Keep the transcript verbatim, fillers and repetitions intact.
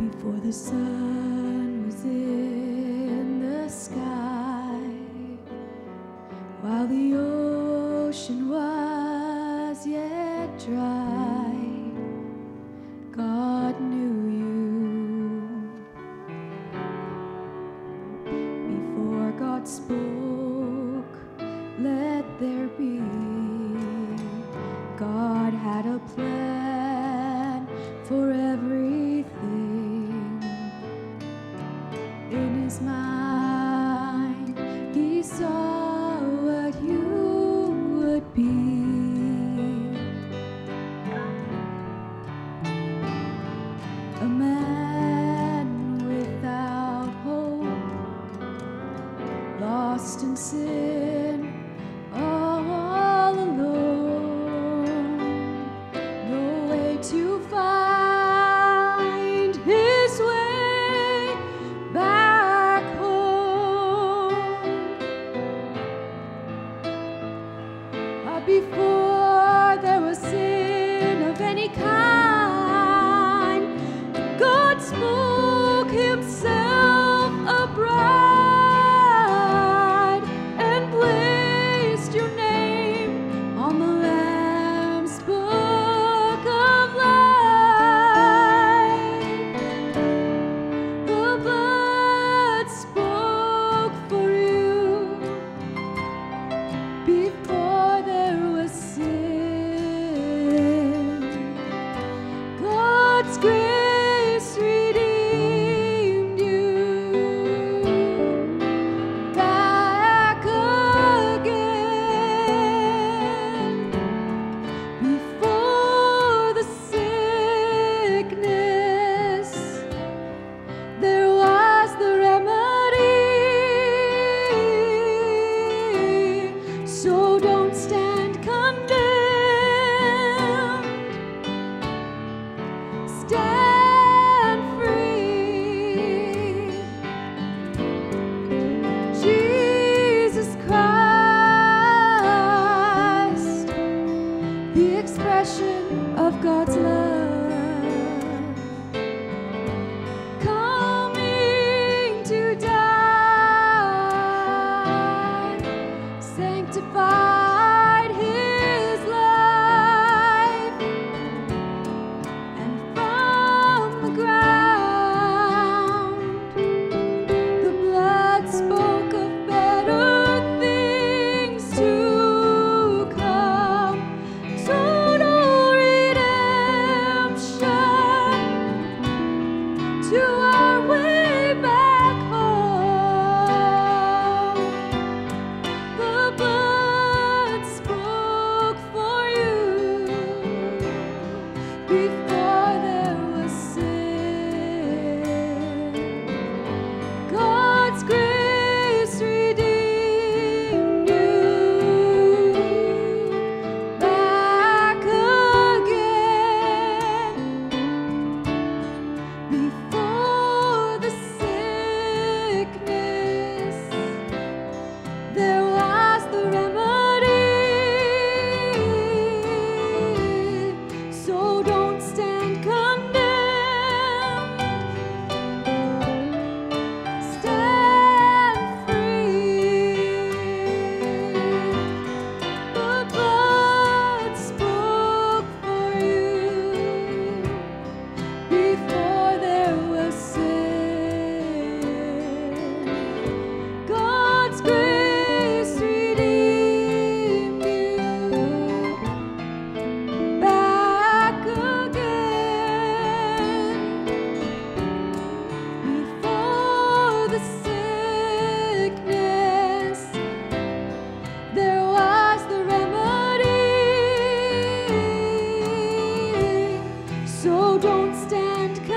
before the sun was in the sky, while the ocean was yet dry, God knew you. Before God spoke, let there be, God had a plan for everything. In his mind, he saw what you would be. A man without hope, lost in sin, all alone, no way to find his way back home. Uh, Before there was sin of any kind, God spoke himself a bride and placed your name on the Lamb's book of life. The blood spoke for you before there was sin. God's grace redeemed you back again. Before the sickness, there was the remedy. So don't stand condemned. Stand free. Jesus Christ, the expression of God's love, coming to die, sanctified his life, and from the ground the blood spoke of better things to come. Total redemption to our way back home. The blood spoke for you before there was sin. God's grace redeemed you back again. Before the sickness, there was the remedy. So don't stand condemned. Stand free. The blood spoke for you before there was sin. God's grace redeemed you back again. Before the sickness, there was the remedy. So don't stand